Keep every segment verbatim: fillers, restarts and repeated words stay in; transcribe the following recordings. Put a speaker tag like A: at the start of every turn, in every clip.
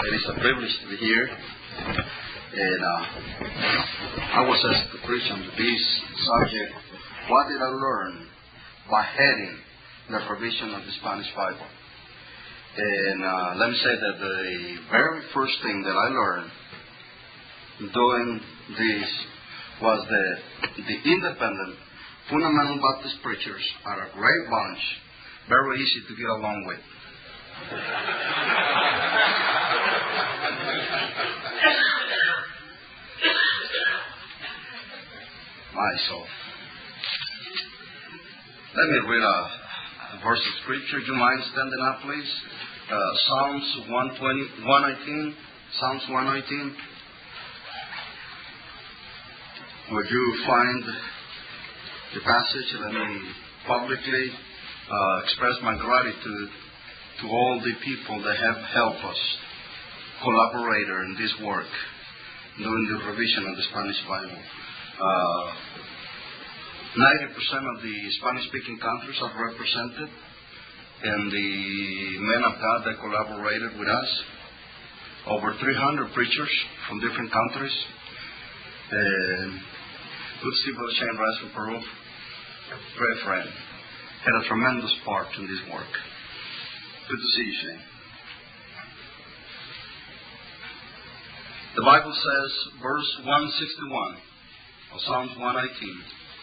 A: It is a privilege to be here. And uh, I was asked to preach on this subject. What did I learn by heading the revision of the Spanish Bible? And uh, let me say that the very first thing that I learned doing this was that the independent fundamental Baptist preachers are a great bunch, very easy to get along with. My soul. Let me read a, a verse of scripture. Do you mind standing up, please? Uh, Psalms one twenty, one nineteen. Psalms one nineteen. Would you find the passage? Let me publicly uh, express my gratitude to all the people that have helped us, collaborator in this work, doing the revision of the Spanish Bible. Uh, ninety percent of the Spanish-speaking countries are represented, and the men of God that collaborated with us, over three hundred preachers from different countries. And good to see Brother Shane Rice from Peru, great friend, had a tremendous part in this work. Good to see you, Shane. The Bible says, verse one sixty-one of Psalms one nineteen,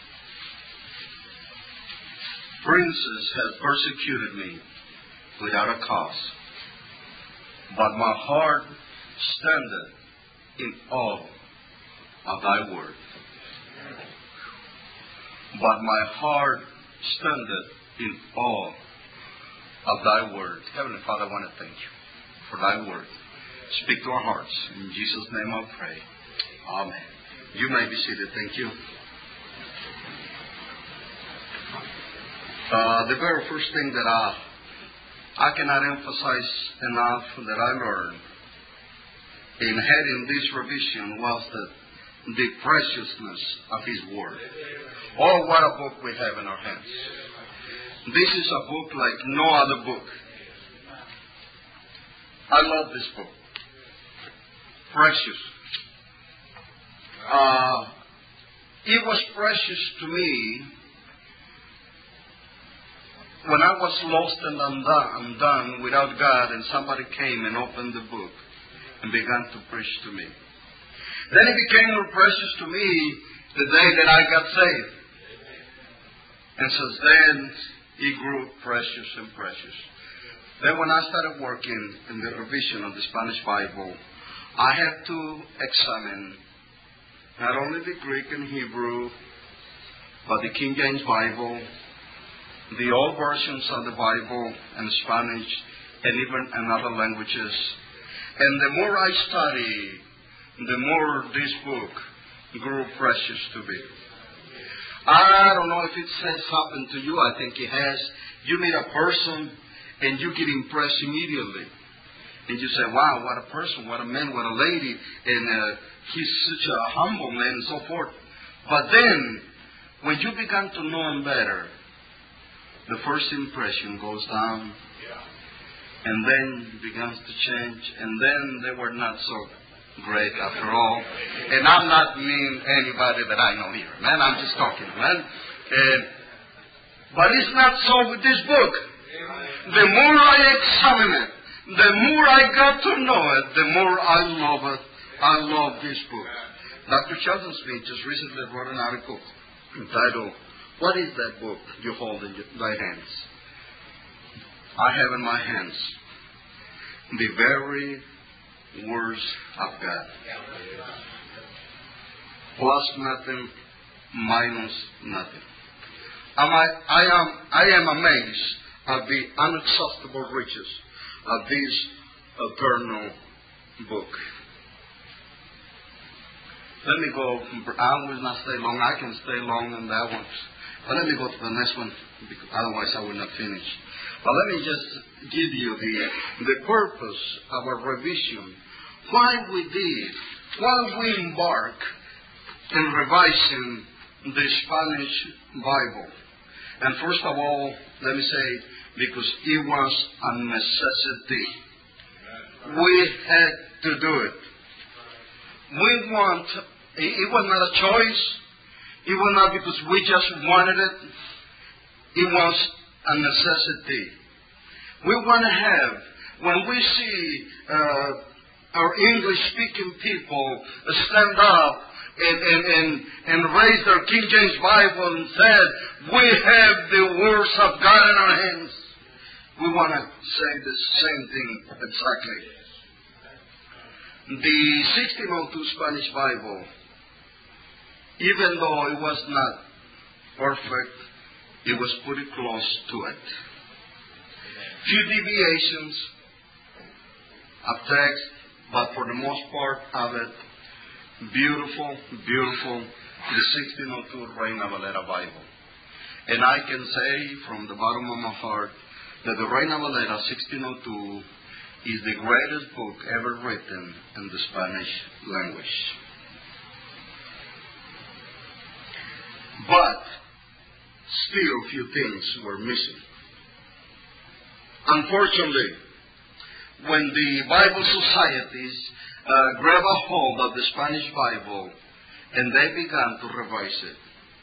A: princes have persecuted me without a cause, but my heart standeth in awe of thy word. But my heart standeth in awe of thy word. Heavenly Father, I want to thank you for thy word. Speak to our hearts. In Jesus' name I pray. Amen. You may be seated. Thank you. Uh, the very first thing that I, I cannot emphasize enough that I learned in heading this revision was the, the preciousness of His Word. Oh, what a book we have in our hands. This is a book like no other book. I love this book. Precious. Uh, it was precious to me when I was lost and undone, undone without God, and somebody came and opened the book and began to preach to me. Then it became more precious to me the day that I got saved. And since then, it grew precious and precious. Then when I started working in the revision of the Spanish Bible, I had to examine not only the Greek and Hebrew, but the King James Bible, the old versions of the Bible, and Spanish, and even in other languages. And the more I study, the more this book grew precious to me. I don't know if it says something to you. I think it has. You meet a person and you get impressed immediately. And you say, wow, what a person, what a man, what a lady. And uh, he's such a humble man and so forth. But then, when you begin to know him better, the first impression goes down. And then it begins to change. And then they were not so great after all. And I'm not mean anybody that I know here, man. I'm just talking, man. And, but it's not so with this book. The more I examine it, the more I got to know it, the more I love it. I love this book. Doctor Sheldon Smith just recently wrote an article entitled, "What is that book you hold in thy hands?" I have in my hands the very words of God. Plus nothing, minus nothing. Am I, I am I am amazed at the unexhaustible riches of this eternal book. Let me go. I will not stay long. I can stay long on that one. But let me go to the next one, because otherwise I will not finish. But let me just give you the, the purpose of our revision. Why we did, why we embark in revising the Spanish Bible. And first of all, let me say, because it was a necessity. We had to do it. We want, it was not a choice. It was not because we just wanted it. It was a necessity. We want to have, when we see uh, our English-speaking people stand up and, and, and, and raise their King James Bible and said, we have the words of God in our hands, we want to say the same thing exactly. The sixteen oh two Spanish Bible, even though it was not perfect, it was pretty close to it. Few deviations of text, but for the most part of it, beautiful, beautiful, the sixteen oh two Reina Valera Bible. And I can say from the bottom of my heart that the Reina Valera sixteen oh two is the greatest book ever written in the Spanish language. But still few things were missing. Unfortunately, when the Bible societies uh, grab a hold of the Spanish Bible and they began to revise it,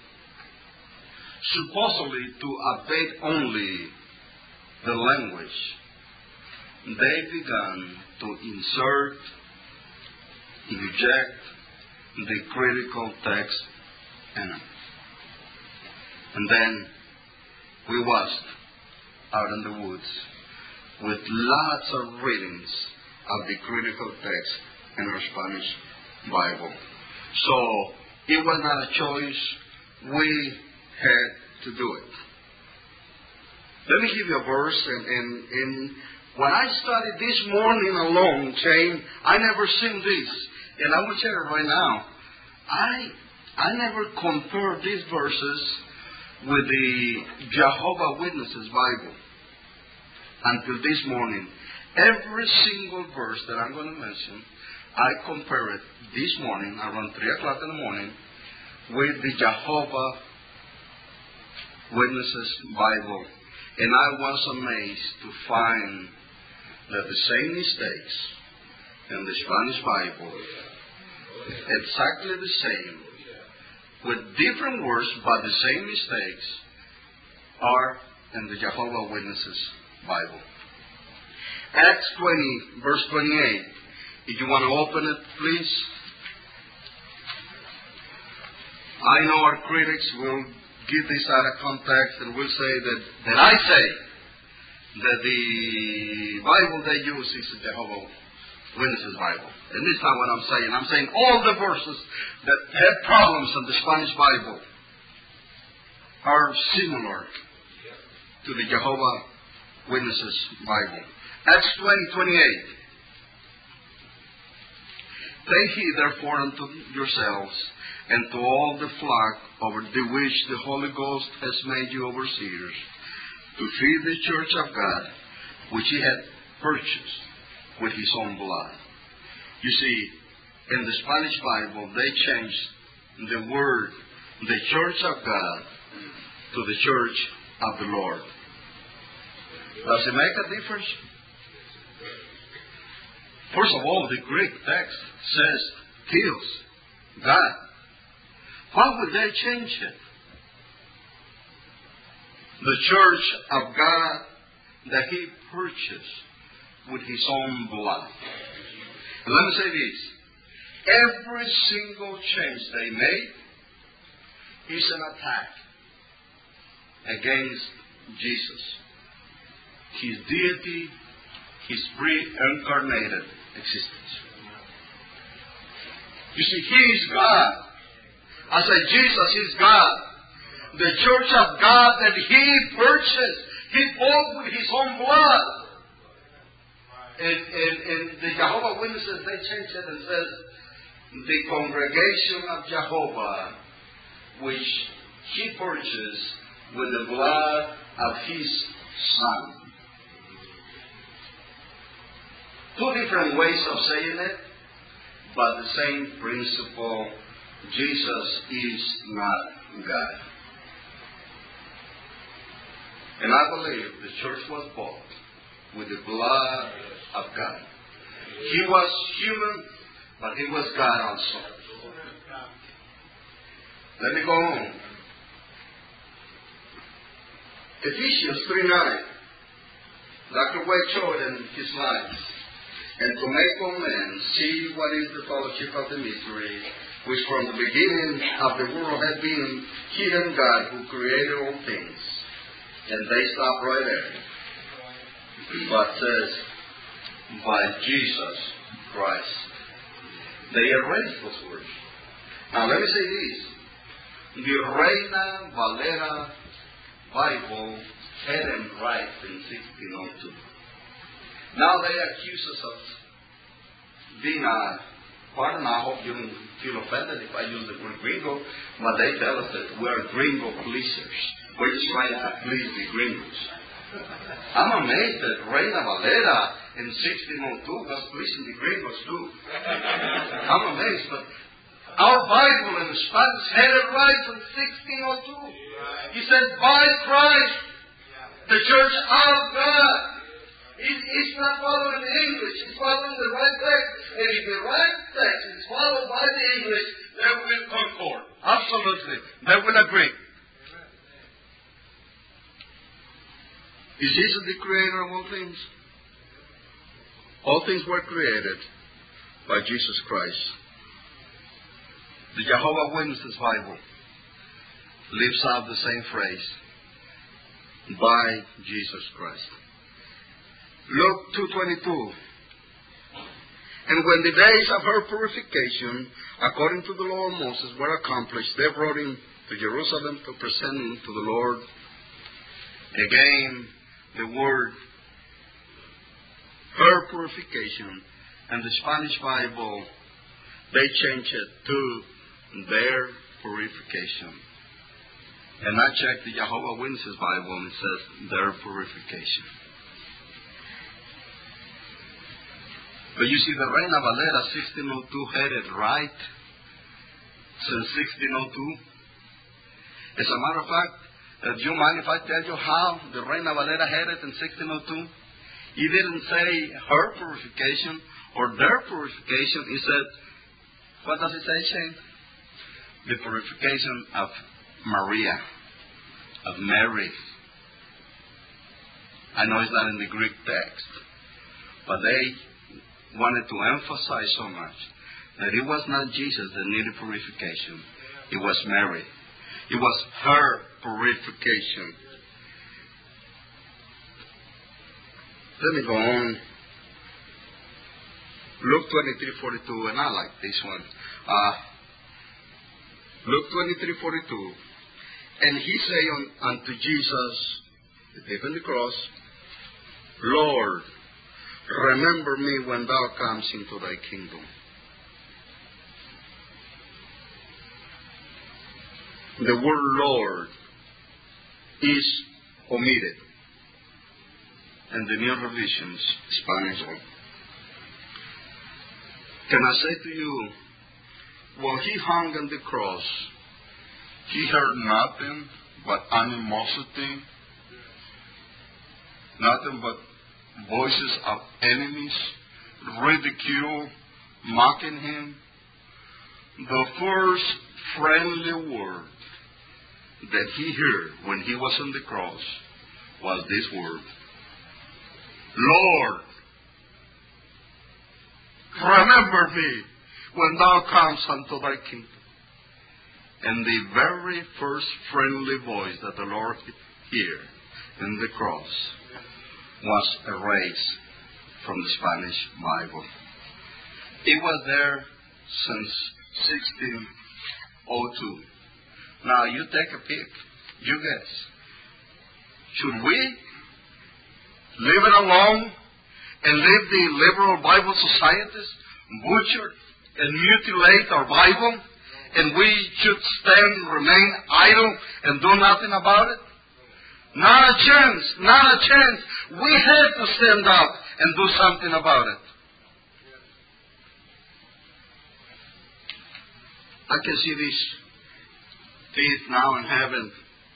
A: supposedly to update only the language, they began to insert, inject the critical text in it. And then we was out in the woods with lots of readings of the critical text in our Spanish Bible. So it was not a choice. We had to do it. Let me give you a verse, and, and, and when I studied this morning alone, saying, I never seen this, and I will tell you right now, I I never compared these verses with the Jehovah's Witnesses Bible until this morning. Every single verse that I'm going to mention, I compare it this morning around three o'clock in the morning with the Jehovah's Witnesses Bible. And I was amazed to find that the same mistakes in the Spanish Bible, exactly the same, with different words but the same mistakes, are in the Jehovah's Witnesses Bible. Acts twenty, verse twenty-eight. If you want to open it, please. I know our critics will give this out of context and will say that, that I say that the Bible they use is the Jehovah's Witnesses Bible. And this is not what I'm saying. I'm saying all the verses that have problems in the Spanish Bible are similar to the Jehovah's Witnesses Bible. Acts twenty, twenty-eight. Take heed therefore unto yourselves and to all the flock over the which the Holy Ghost has made you overseers, to feed the church of God, which he had purchased with his own blood. You see, in the Spanish Bible, they changed the word, the church of God, to the church of the Lord. Does it make a difference? First of all, the Greek text says, Theos, God. Why would they change it? The church of God that he purchased with his own blood. And let me say this. Every single change they made is an attack against Jesus. His deity, his pre-incarnated existence. You see, he is God. I say Jesus is God. The church of God that he purchased, he bought with his own blood. And, and, and the Jehovah's Witnesses, they changed it and says, the congregation of Jehovah, which he purchased with the blood of his Son. Two different ways of saying it, but the same principle. Jesus is not God. And I believe the church was bought with the blood of God. He was human, but he was God also. Let me go on. Ephesians three nine. Doctor White showed in his life. And to make all men see what is the fellowship of the mystery, which from the beginning of the world had been hidden God who created all things. And they stop right there. But says, by Jesus Christ. They erased those words. Now let me say this. The Reina Valera Bible had them right in sixteen oh two. Now they accuse us of being a, pardon, I hope you don't feel offended if I use the word gringo, but they tell us that we're gringo pleasers. We're just trying to please the gringos. I'm amazed that Reina Valera in sixteen oh two was pleasing the gringos too. I'm amazed, but our Bible in Spanish had it right in sixteen oh two. He said, by Christ, the church of God. It, it's not following the English, it's following the right text. And if the right text is followed by the English, they will concord. Absolutely. They will agree. Is Jesus the creator of all things? All things were created by Jesus Christ. The Jehovah's Witnesses Bible leaves out the same phrase, by Jesus Christ. Luke two twenty-two. And when the days of her purification, according to the law of Moses, were accomplished, they brought him to Jerusalem to present him to the Lord. Again, the word her purification, and the Spanish Bible, they changed it to their purification. And I checked the Jehovah's Witnesses Bible and it says their purification. But you see, the Reina Valera sixteen oh two had it right since sixteen oh two. As a matter of fact, uh, do you mind if I tell you how the Reina Valera had it in sixteen oh two? He didn't say her purification or their purification. He said, what does it say, Shane? The purification of Maria, of Mary. I know it's not in the Greek text, but they wanted to emphasize so much that it was not Jesus that needed purification. It was Mary. It was her purification. Let me go on. Luke twenty-three forty-two, and I like this one. Uh, Luke twenty-three forty-two. And he said un, unto Jesus, the thief on the cross, Lord, remember me when thou comes into thy kingdom. The word Lord is omitted in the New Revisions, Spanish one. Can I say to you, while he hung on the cross, he heard nothing but animosity, nothing but voices of enemies, ridicule, mocking him. The first friendly word that he heard when he was on the cross was this word, Lord, remember me when thou comest unto thy kingdom. And the very first friendly voice that the Lord heard in the cross was erased from the Spanish Bible. It was there since sixteen oh two. Now you take a pick. You guess. Should we leave it alone and leave the liberal Bible societies butcher and mutilate our Bible, and we should stand and remain idle and do nothing about it? Not a chance, not a chance. We have to stand up and do something about it. I can see these thieves now in heaven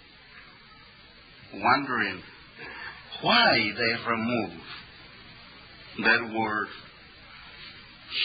A: wondering why they remove that word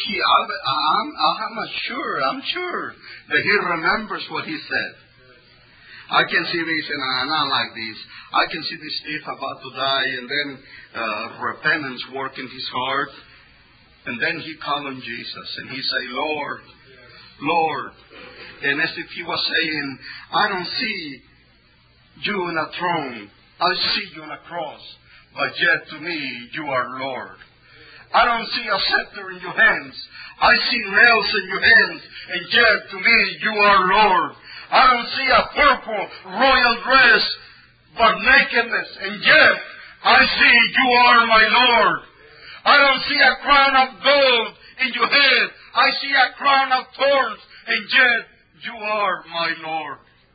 A: he, I'm, I'm sure, I'm sure that he remembers what he said. I can see this, and I, not like this. I can see this thief about to die, and then uh, repentance work in his heart. And then he called on Jesus, and he say, Lord, Lord. And as if he was saying, I don't see you in a throne. I see you on a cross. But yet to me, you are Lord. I don't see a scepter in your hands. I see nails in your hands. And yet to me, you are Lord. I don't see a purple royal dress, but nakedness. And yet, I see you are my Lord. I don't see a crown of gold in your head. I see a crown of thorns. And yet, you are my Lord.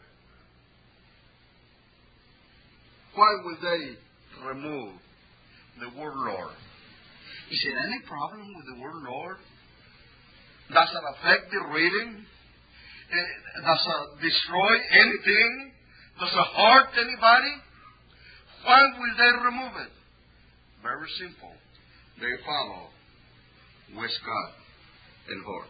A: Why would they remove the word Lord? Is there any problem with the word Lord? Does it affect the reading? Does it destroy anything? Does it hurt anybody? Why will they remove it? Very simple. They follow Westcott and Hort.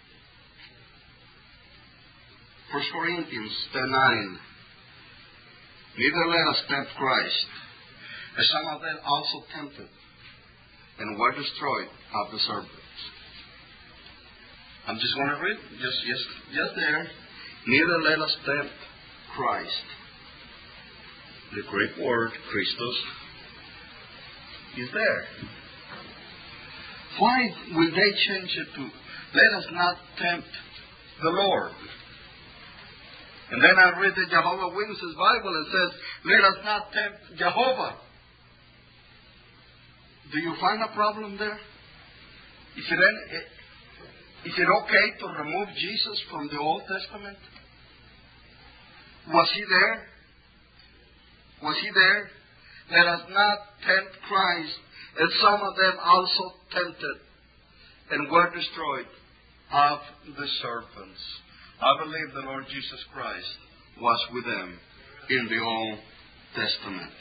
A: First Corinthians ten nine. Neither let us tempt Christ, as some of them also tempted, and were destroyed of the serpents. I'm just going to read, just, just, just there. Neither let us tempt Christ. The Greek word, Christos, is there. Why will they change it to, let us not tempt the Lord? And then I read the Jehovah's Witnesses Bible and says, let us not tempt Jehovah. Do you find a problem there? Is it, any, is it okay to remove Jesus from the Old Testament? Was he there? Was he there? Let us not tempt Christ, as some of them also tempted and were destroyed of the serpents. I believe the Lord Jesus Christ was with them in the Old Testament.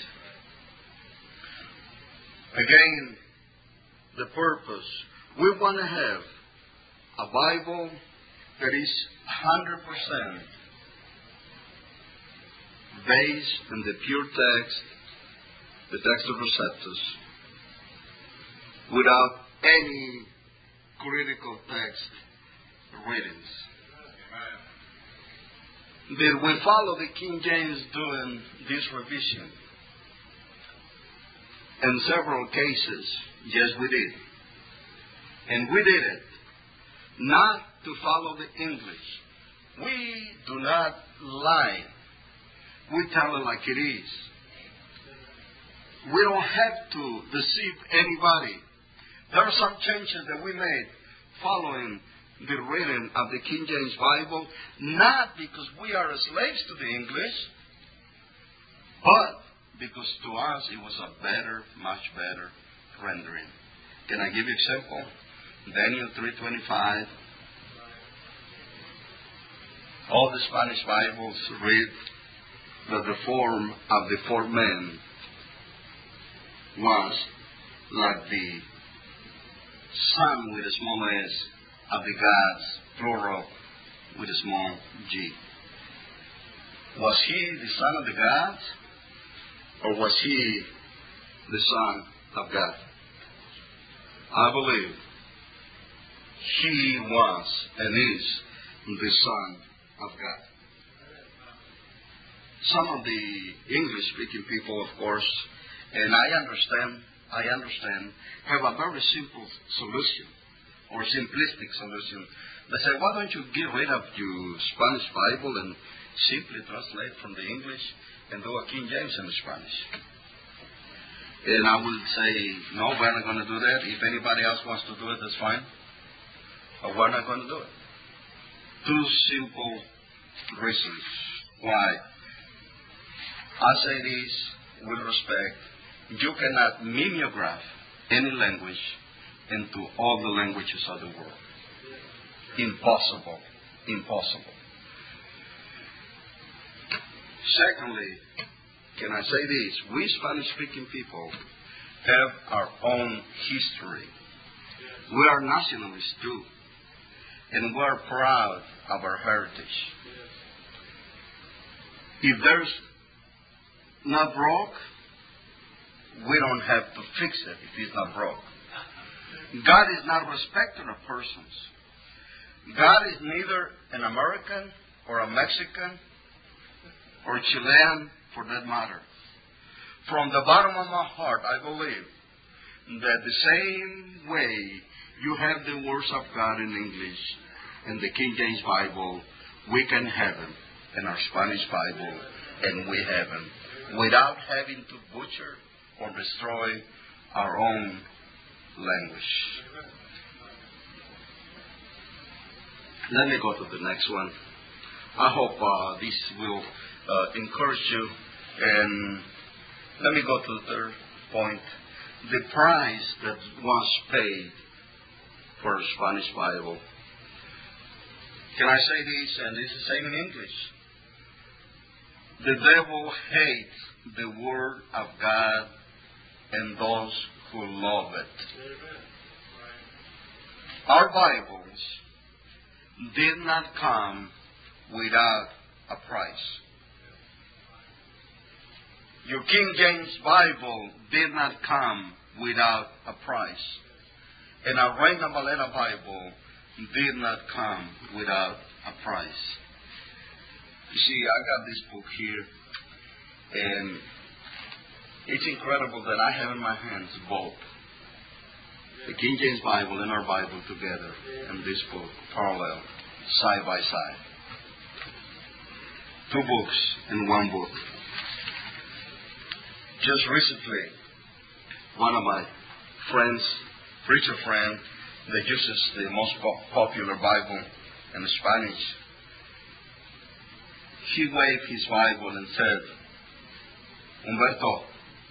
A: Again, the purpose. We want to have a Bible that is one hundred percent based on the pure text, the text of Receptus, without any critical text readings. Did we follow the King James doing this revision? In several cases, yes, we did. And we did it not to follow the English. We do not lie. We tell it like it is. We don't have to deceive anybody. There are some changes that we made following the reading of the King James Bible, not because we are slaves to the English, but because to us it was a better, much better rendering. Can I give you an example? Daniel three twenty-five. All the Spanish Bibles read that the form of the four men was like the sun with a small s of the gods, plural, with a small g. Was he the son of the gods? Or was he the Son of God? I believe he was and is the Son of God. Some of the English-speaking people, of course, and I understand, I understand, have a very simple solution or simplistic solution. They say, why don't you get rid of your Spanish Bible and simply translate from the English and do a King James in Spanish? And I will say, no, we're not going to do that. If anybody else wants to do it, that's fine. But we're not going to do it. Two simple reasons why. I say this with respect. You cannot mimeograph any language into all the languages of the world. Impossible. Impossible. Secondly, can I say this? We Spanish-speaking people have our own history. We are nationalists too. And we're proud of our heritage. If there's not broke, we don't have to fix it if it's not broke. God is not a respecter of persons. God is neither an American or a Mexican or a Chilean for that matter. From the bottom of my heart, I believe that the same way you have the words of God in English and the King James Bible, we can have them in our Spanish Bible, and we have them without having to butcher or destroy our own language. Let me go to the next one. I hope uh, this will uh, encourage you. And let me go to the third point. The price that was paid for a Spanish Bible. Can I say this? And this is the same in English. The devil hates the Word of God and those who love it. Our Bibles did not come without a price. Your King James Bible did not come without a price. And our Reina Valera Bible did not come without a price. You see, I got this book here, and it's incredible that I have in my hands both the King James Bible and our Bible together in this book, parallel, side by side. Two books in one book. Just recently, one of my friends, preacher friend, that uses the most popular Bible in Spanish, he waved his Bible and said, Humberto,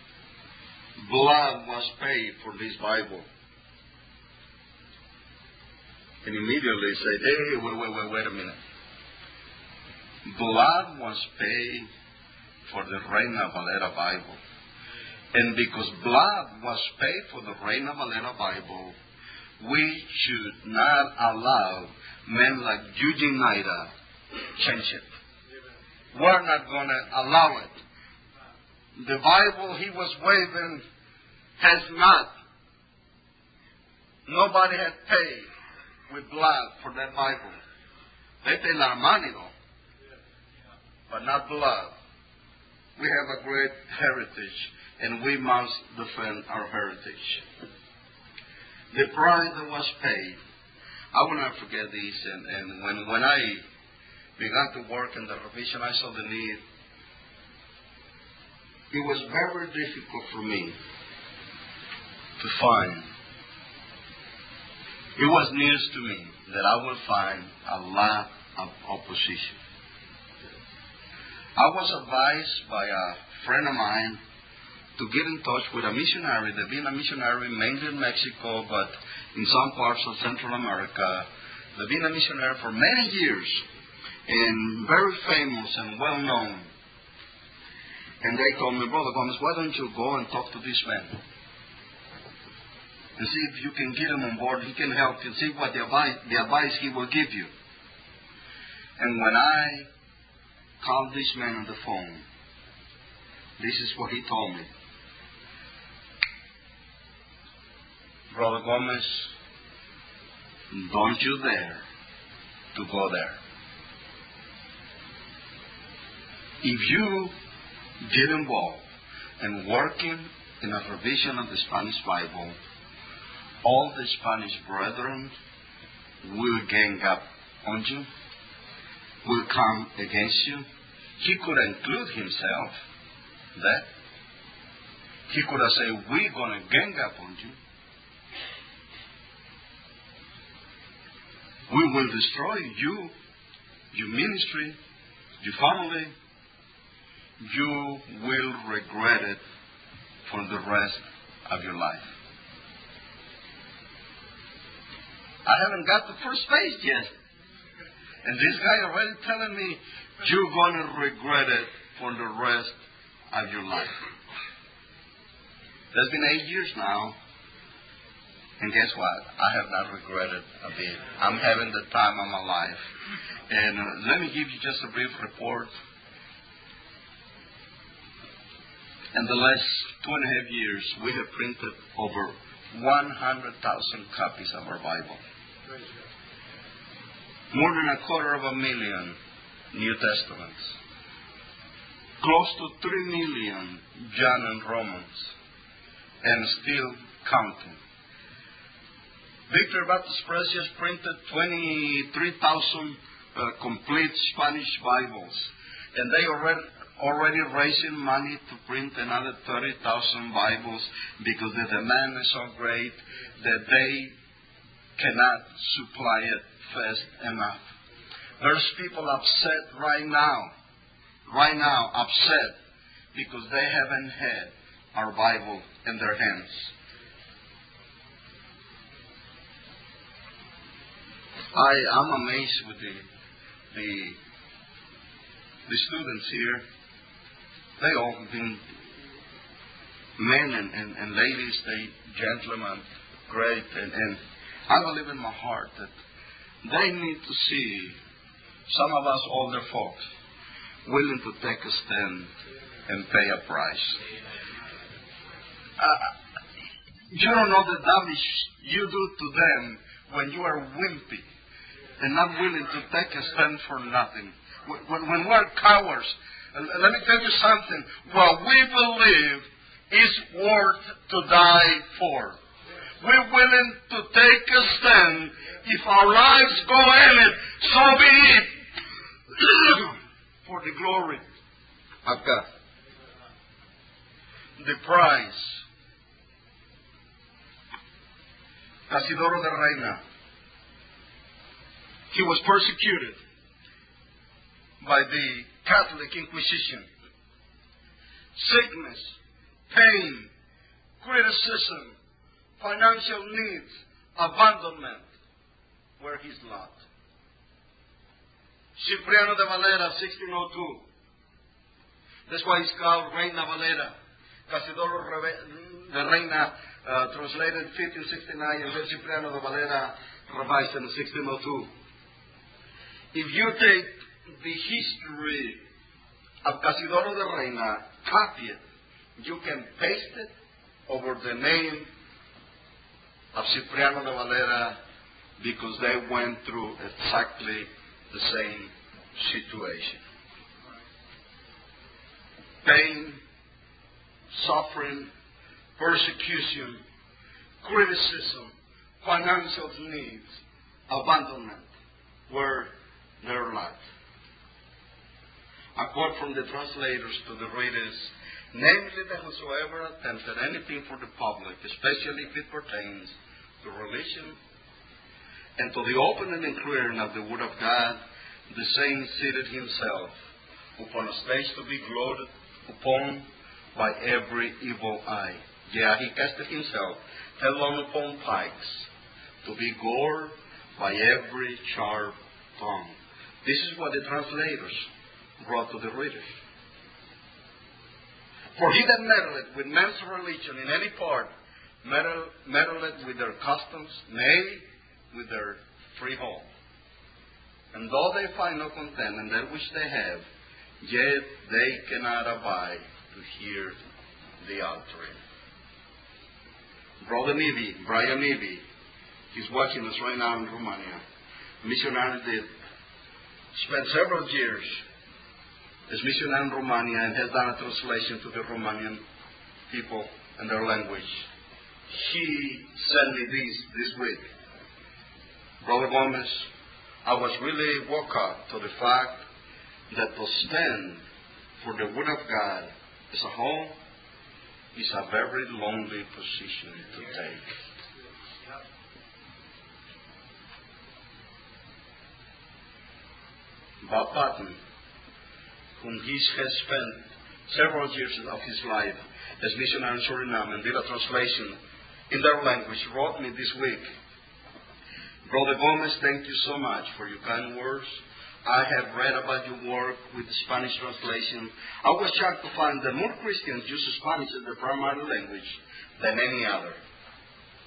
A: blood was paid for this Bible. And immediately said, hey, wait, wait, wait, wait a minute. Blood was paid for the Reina Valera Bible. And because blood was paid for the Reina Valera Bible, we should not allow men like Eugene Nida change it. We're not going to allow it. The Bible he was waving has not. Nobody has paid with blood for that Bible. They pay a lot of money though, but not blood. We have a great heritage, and we must defend our heritage. The price that was paid, I will not forget this, and, and when, when I began to work in the revision, I saw the need. It was very difficult for me to find. It was news to me that I would find a lot of opposition. I was advised by a friend of mine to get in touch with a missionary. They've been a missionary mainly in Mexico, but in some parts of Central America. They've been a missionary for many years and very famous and well known. And they told me, Brother Gomez, why don't you go and talk to this man and see if you can get him on board. He can help you, see what the advice, the advice he will give you. And when I called this man on the phone, this is what he told me. Brother Gomez, don't you dare to go there. If you get involved in working in a revision of the Spanish Bible, all the Spanish brethren will gang up on you, will come against you. He could include himself that. He could have said, we're going to gang up on you. We will destroy you, your ministry, your family. You will regret it for the rest of your life. I haven't got the first page yet. And this guy already telling me, you're going to regret it for the rest of your life. That's been eight years now. And guess what? I have not regretted a bit. I'm having the time of my life. And uh, let me give you just a brief report. In the last two and a half years, we have printed over one hundred thousand copies of our Bible. More than a quarter of a million New Testaments. Close to three million John and Romans. And still counting. Victor Baptist Press just printed twenty-three thousand uh, complete Spanish Bibles. And they already already raising money to print another thirty thousand Bibles because the demand is so great that they cannot supply it fast enough. There's people upset right now, right now upset because they haven't had our Bible in their hands. I am amazed with the the the students here. They all have been men and, and, and ladies, they gentlemen, great, and, and I believe in my heart that they need to see some of us older folks willing to take a stand and pay a price. Uh, you don't know the damage you do to them when you are wimpy and not willing to take a stand for nothing. When, when we're cowards, uh, let me tell you something. What we believe is worth to die for. We're willing to take a stand. If our lives go in it, so be it. For the glory of God. The prize. Casidoro de Reina. He was persecuted by the Catholic Inquisition. Sickness, pain, criticism, financial needs, abandonment were his lot. Cipriano de Valera, sixteen oh two. That's why he's called Reina Valera. Casidoro de Reina, uh, translated fifteen sixty-nine, and then Cipriano de Valera, revised in sixteen oh two. If you take the history of Casidoro de Reina, copy it, you can paste it over the name of Cipriano de Valera because they went through exactly the same situation. Pain, suffering, persecution, criticism, financial needs, abandonment were their lot. A quote from the translators to the readers, namely that whosoever attempted anything for the public, especially if it pertains to religion and to the opening and clearing of the Word of God, the same seated himself upon a stage to be gloated upon by every evil eye. Yea, he casted himself headlong upon pikes to be gored by every sharp tongue. This is what the translators brought to the readers. For he that meddleth with men's religion in any part, meddle, meddleth with their customs, nay, with their freehold. And though they find no content in that which they have, yet they cannot abide to hear the altering. Brother Nibi, Brian Nibi, he's watching us right now in Romania. Missionary did spent several years as missionary in Romania and has done a translation to the Romanian people and their language. He sent me this this week. Brother Gomez, I was really woke up to the fact that to stand for the Word of God as a whole is a very lonely position to take. Bob Patton, whom he has spent several years of his life as missionary in Suriname and did a translation in their language, wrote me this week, Brother Gomez, thank you so much for your kind words. I have read about your work with the Spanish translation. I was shocked to find that more Christians use Spanish as their primary language than any other.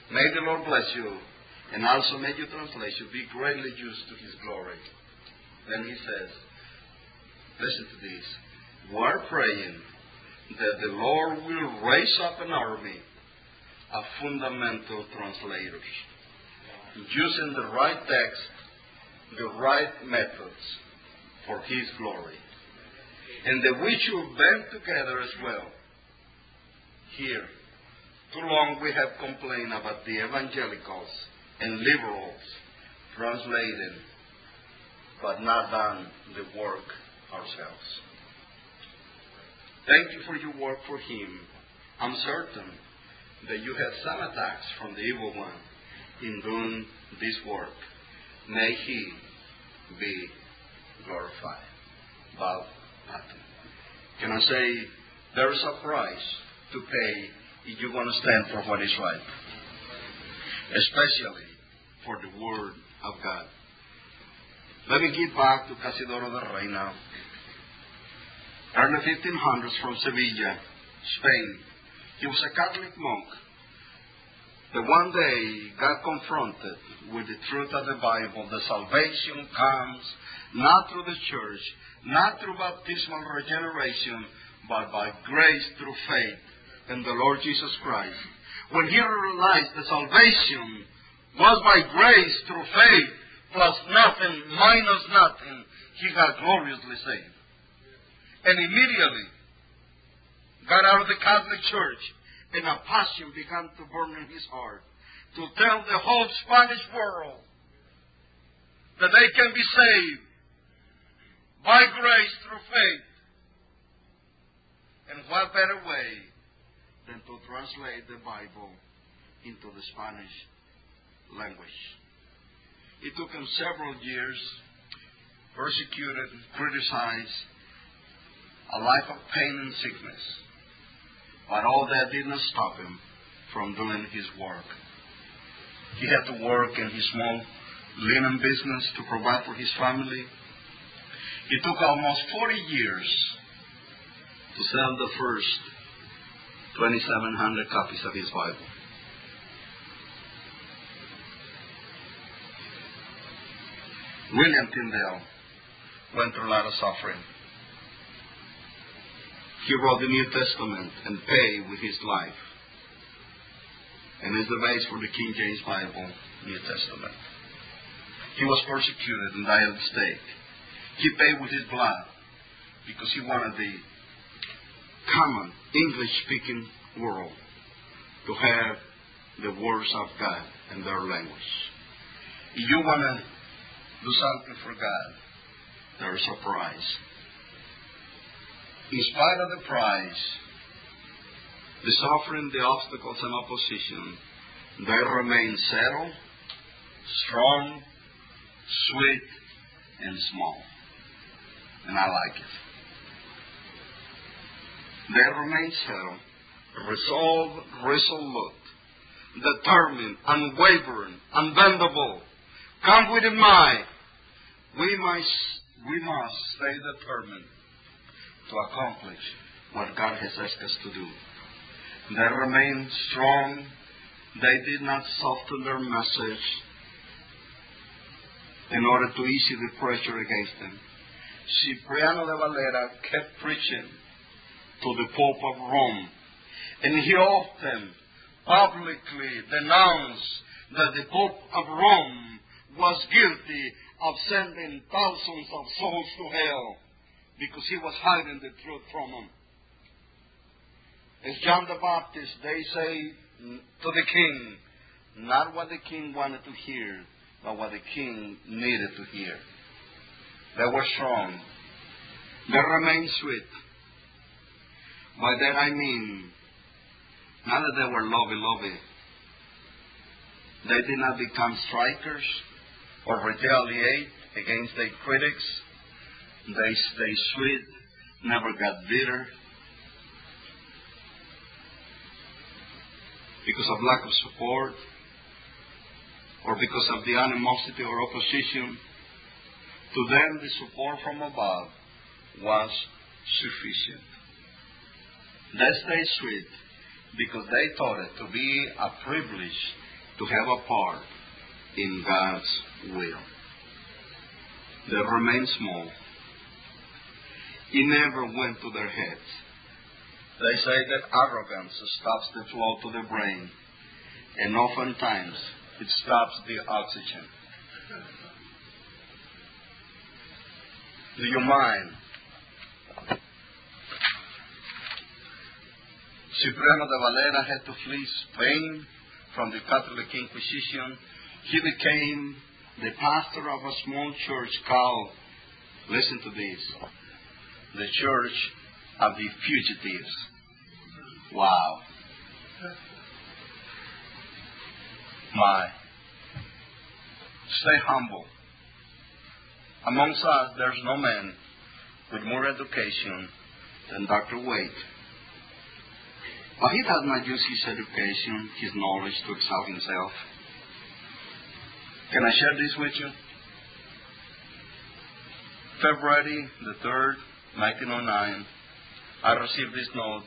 A: May the Lord bless you, and also may your translation be greatly used to His glory. Then he says, listen to this, we're praying that the Lord will raise up an army of fundamental translators, using the right text, the right methods for His glory. And that we should band together as well. Here, too long we have complained about the evangelicals and liberals translating, but not done the work ourselves. Thank you for your work for Him. I'm certain that you have some attacks from the evil one in doing this work. May He be glorified. Bow. Can I say there is a price to pay if you want to stand for what is right, especially for the Word of God. Let me get back to Casidoro del Rey now. Early fifteen hundreds from Sevilla, Spain. He was a Catholic monk. That one day got confronted with the truth of the Bible. The salvation comes not through the church, not through baptismal regeneration, but by grace through faith in the Lord Jesus Christ. When he realized the salvation was by grace through faith, plus nothing, minus nothing, he got gloriously saved. And immediately got out of the Catholic Church, and a passion began to burn in his heart to tell the whole Spanish world that they can be saved by grace through faith. And what better way than to translate the Bible into the Spanish language? It took him several years, persecuted, criticized, a life of pain and sickness. But all that did not stop him from doing his work. He had to work in his small linen business to provide for his family. It took almost forty years to sell the first twenty-seven hundred copies of his Bible. William Tyndale went through a lot of suffering. He wrote the New Testament and paid with his life. And is the base for the King James Bible, New Testament. He was persecuted and died at the stake. He paid with his blood because he wanted the common English-speaking world to have the words of God in their language. If you want to do something for God, there is a prize. In spite of the prize, the suffering, the obstacles, and opposition, they remain settled, strong, sweet, and small. And I like it. They remain settled, resolved, resolute, determined, unwavering, unbendable. Come with in mind, we must, we must stay determined to accomplish what God has asked us to do. They remained strong. They did not soften their message in order to ease the pressure against them. Cipriano de Valera kept preaching to the Pope of Rome, and he often publicly denounced that the Pope of Rome was guilty of sending thousands of souls to hell because he was hiding the truth from them. As John the Baptist, they say to the king, not what the king wanted to hear, but what the king needed to hear. They were strong. They remained sweet. By that I mean, not that they were lovey-lovey. They did not become strikers or retaliate against their critics. They stayed sweet, never got bitter. Because of lack of support, or because of the animosity or opposition, to them the support from above was sufficient. They stayed sweet because they thought it to be a privilege to have a part in God's will. They remain small. It never went to their heads. They say that arrogance stops the flow to the brain, and oftentimes it stops the oxygen. Do you mind? Supremo de Valera had to flee Spain from the Catholic Inquisition. He became the pastor of a small church called, listen to this, the Church of the Fugitives. Wow. My. Stay humble. Amongst us, there's no man with more education than Doctor Waite. But he does not use his education, his knowledge to exalt himself. Can I share this with you? February the third, nineteen oh nine, I received this note.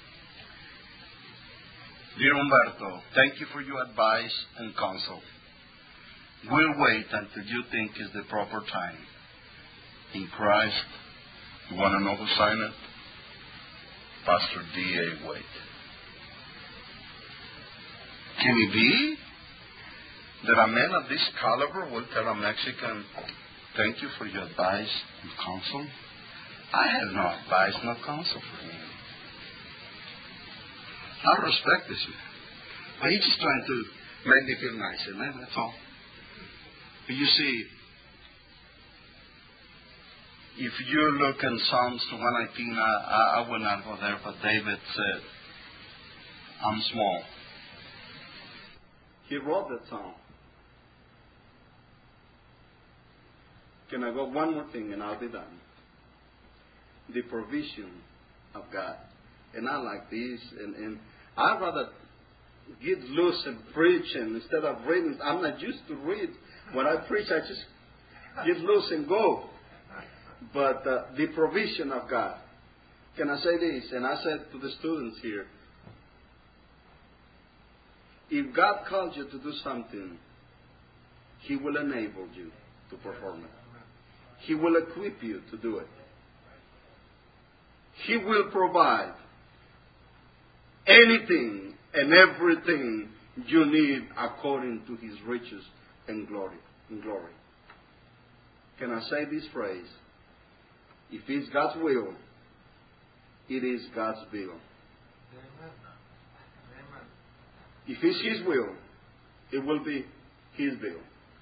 A: Dear Humberto, thank you for your advice and counsel. We'll wait until you think is the proper time. In Christ, you want to know who signed it? Pastor D A Waite. Can it be that a man of this caliber will tell a Mexican, thank you for your advice and counsel? I have no advice, no counsel for him. I respect this man. But he's just trying to make me feel nicer, man, that's all. But you see, if you look in Psalms one nineteen, I, I, I will not go there, but David said, I'm small. He wrote that song. Can I go one more thing and I'll be done? The provision of God. And I like this, and, and I'd rather get loose and preach, and instead of reading, I'm not used to read. When I preach, I just get loose and go. But uh, the provision of God. Can I say this? And I said to the students here, if God calls you to do something, He will enable you to perform it. He will equip you to do it. He will provide anything and everything you need according to His riches and glory. And glory. Can I say this phrase? If it's God's will, it is God's will. If it's His will, it will be His will.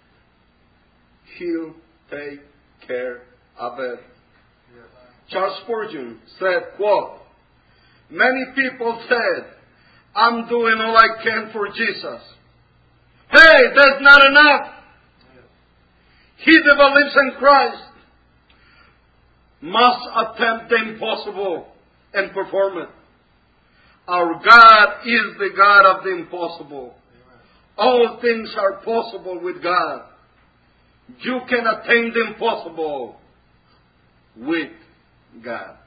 A: He'll take care of it. Yes. Charles Spurgeon said, quote, many people said, I'm doing all I can for Jesus. Hey, that's not enough. Yes. He that believes in Christ must attempt the impossible and perform it. Our God is the God of the impossible. Amen. All things are possible with God. You can attain the impossible with God.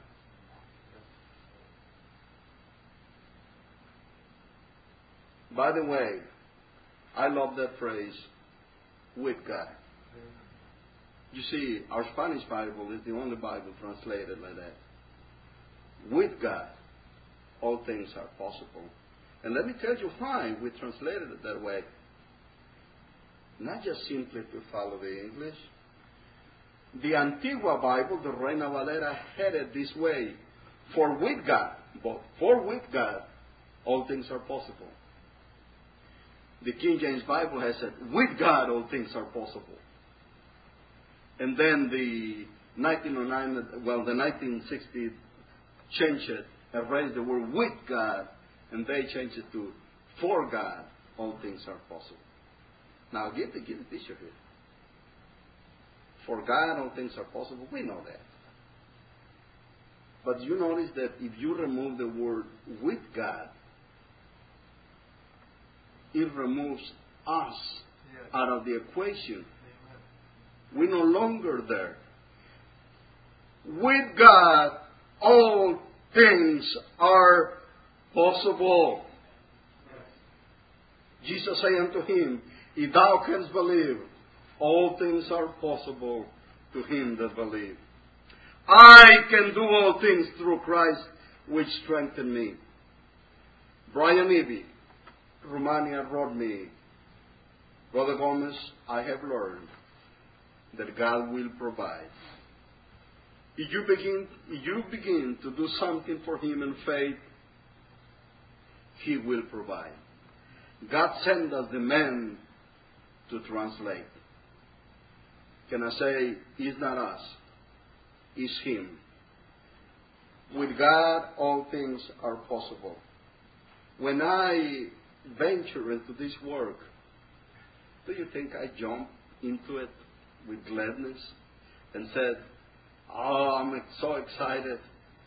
A: By the way, I love that phrase, with God. You see, our Spanish Bible is the only Bible translated like that. With God, all things are possible. And let me tell you why we translated it that way. Not just simply to follow the English. The Antigua Bible, the Reina Valera, had it this way. For with God, but for with God, all things are possible. The King James Bible has said, with God, all things are possible. And then the nineteen oh nine, well, the nineteen sixty changed it and raised the word with God, and they changed it to for God, all things are possible. Now, get the, get the picture here. For God, all things are possible. We know that. But you notice that if you remove the word with God, it removes us yes. out of the equation. Amen. We're no longer there. With God, all things are possible. Jesus said unto him, If thou canst believe, all things are possible to him that believe. I can do all things through Christ which strengthen me. Brian Eby, Romania, wrote me, Brother Gomez, I have learned that God will provide. If you begin, if you begin to do something for him in faith, he will provide. God sent us the man to translate. Can I say, it's not us, it's him. With God, all things are possible. When I venture into this work, do you think I jumped into it with gladness and said, oh, I'm so excited?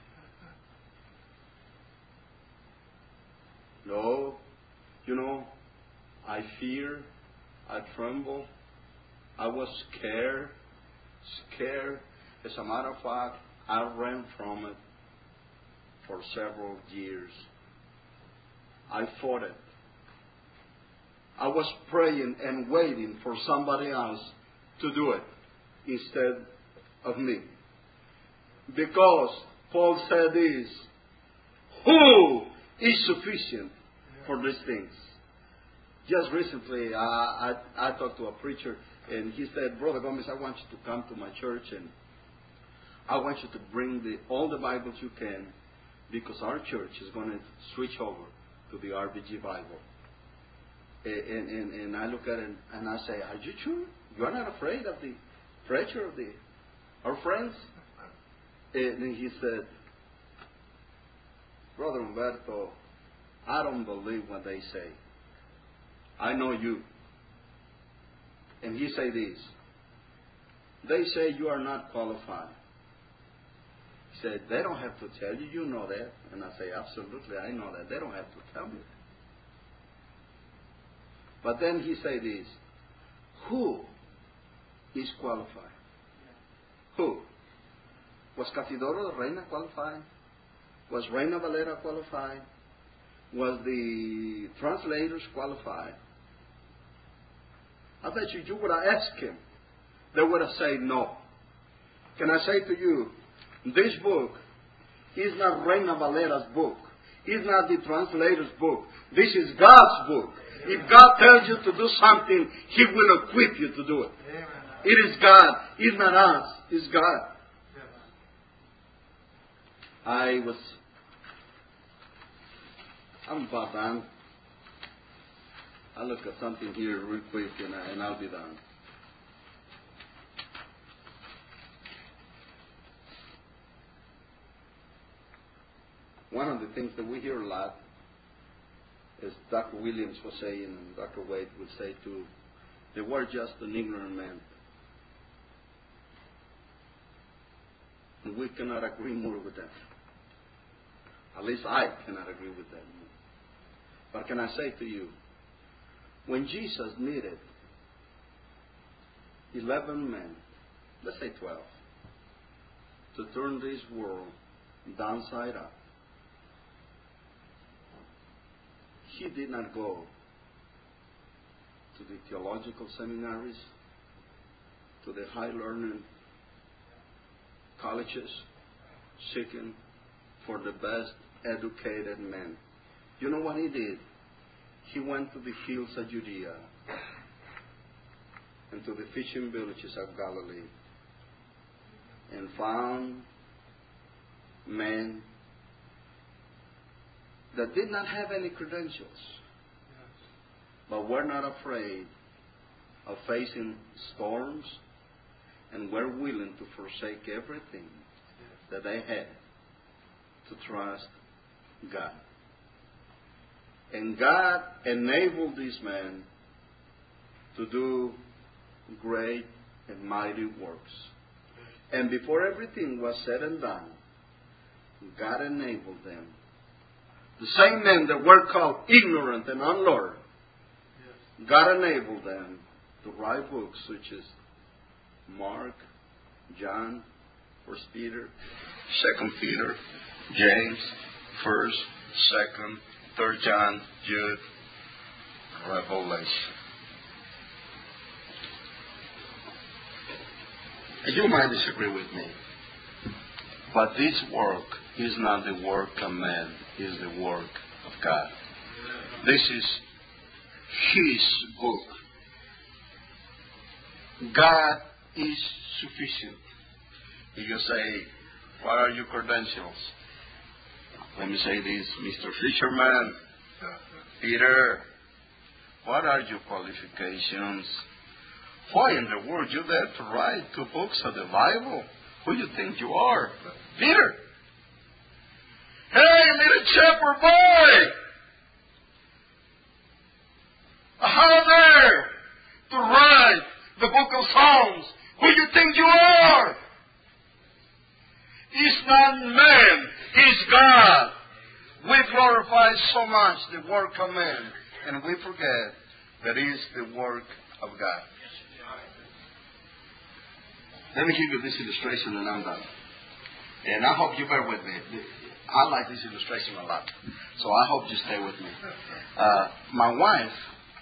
A: No. You know, I fear, I tremble, I was scared, scared. As a matter of fact, I ran from it for several years. I fought it. I was praying and waiting for somebody else to do it instead of me. Because Paul said this, who is sufficient for these things? Just recently, uh, I, I talked to a preacher, and he said, Brother Gomez, I want you to come to my church, and I want you to bring the, all the Bibles you can, because our church is going to switch over to the R B G Bible. And, and, and I look at it, and I say, are you sure? You are not afraid of the preacher of the, our friends? And then he said, Brother Humberto, I don't believe what they say. I know you. And he said this, they say you are not qualified. He said, they don't have to tell you, you know that. And I say, absolutely, I know that. They don't have to tell me. But then he said this, who is qualified? Who? Was Cafidoro de Reina qualified? Was Reina Valera qualified? Was the translators qualified? I bet you, you would have asked him. They would have said no. Can I say to you, this book is not Reina Valera's book. It's not the translator's book. This is God's book. If God tells you to do something, He will equip you to do it. It is God. It's not us. It's God. I was... I'm about done. I'll look at something here real quick and, I, and I'll be done. One of the things that we hear a lot is Doctor Williams was saying, and Doctor Wade would say too, they were just an ignorant man. And we cannot agree more with that. At least I cannot agree with that. But can I say to you, when Jesus needed eleven men, let's say twelve, to turn this world downside up, He did not go to the theological seminaries, to the high learning colleges, seeking for the best educated men. You know what He did? He went to the fields of Judea and to the fishing villages of Galilee and found men that did not have any credentials, but were not afraid of facing storms and were willing to forsake everything that they had to trust God. And God enabled these men to do great and mighty works. And before everything was said and done, God enabled them. The same men that were called ignorant and unlearned, God enabled them to write books such as Mark, John, First Peter, Second Peter, James, First, Second, Third John, Jude, revelation. You might disagree with me, but this work is not the work of man, it is the work of God. This is His book. God is sufficient. If you say, what are your credentials? Let me say this, Mister Fisherman, Peter, what are your qualifications? Why in the world you dare to write two books of the Bible? Who do you think you are? Peter! Hey, little shepherd boy! How dare to write the book of Psalms? Who do you think you are? It's not man, it's God. We glorify so much the work of man, and we forget that it is the work of God. Let me give you this illustration and I'm done. And I hope you bear with me. I like this illustration a lot. So I hope you stay with me. Uh, my wife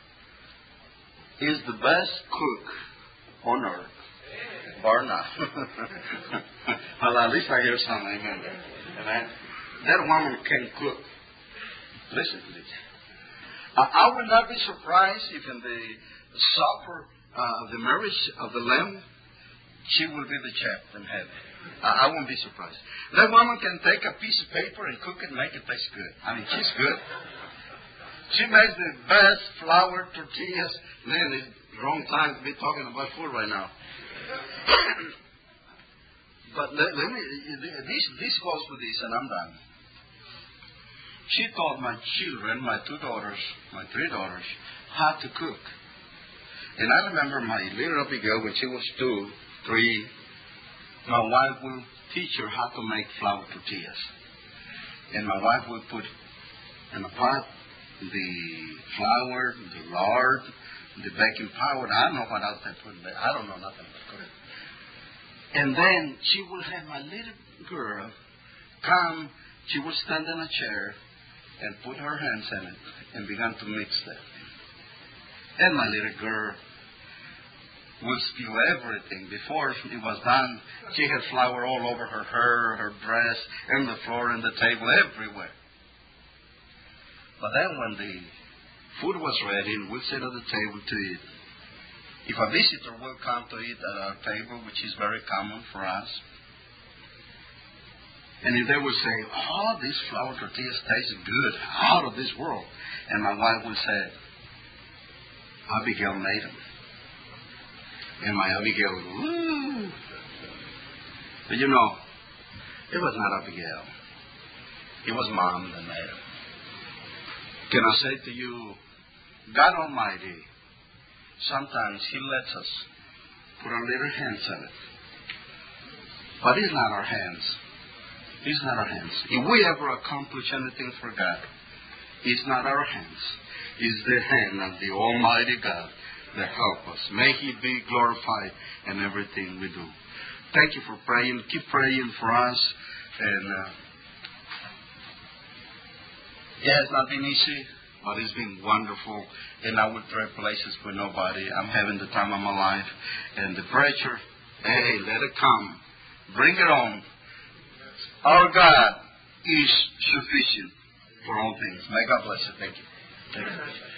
A: is the best cook on earth. Bar none. Well, at least I hear some amen. Amen. That woman can cook. Listen to this. Uh, I would not be surprised if in the supper of uh, the marriage of the Lamb, she will be the chef from heaven. Uh, I won't be surprised. That woman can take a piece of paper and cook it and make it taste good. I mean, she's good. She makes the best flour tortillas. Man, it's the wrong time to be talking about food right now. But let, let me, this, this goes with this, and I'm done. She taught my children, my two daughters, my three daughters, how to cook. And I remember my little Abigail, when she was two, three, my wife will teach her how to make flour tortillas. And my wife will put in a pot the flour, the lard, the baking powder. I don't know what else they put in there. I don't know nothing about cooking. And then she will have my little girl come. She will stand in a chair and put her hands in it and begin to mix that. And my little girl will spill everything. Before it was done, she had flour all over her hair, her dress, and the floor and the table, everywhere. But then when the food was ready and we'll sit at the table to eat, if a visitor will come to eat at our table, which is very common for us, and if they will say, oh, these flour tortillas taste good, out of this world, and my wife will say, Abigail made them. And my Abigail would, woo. But you know, it was not Abigail. It was Mom that made them. Can I say to you, God Almighty, sometimes He lets us put our little hands on it. But it's not our hands. It's not our hands. If we ever accomplish anything for God, it's not our hands. It's the hand of the Almighty God that help us. May He be glorified in everything we do. Thank you for praying. Keep praying for us. And uh, yeah, it's not been easy, but it's been wonderful. And I would trade places with nobody. I'm having the time of my life. And the preacher, hey, let it come. Bring it on. Our God is sufficient for all things. May God bless you. Thank you. Thank you.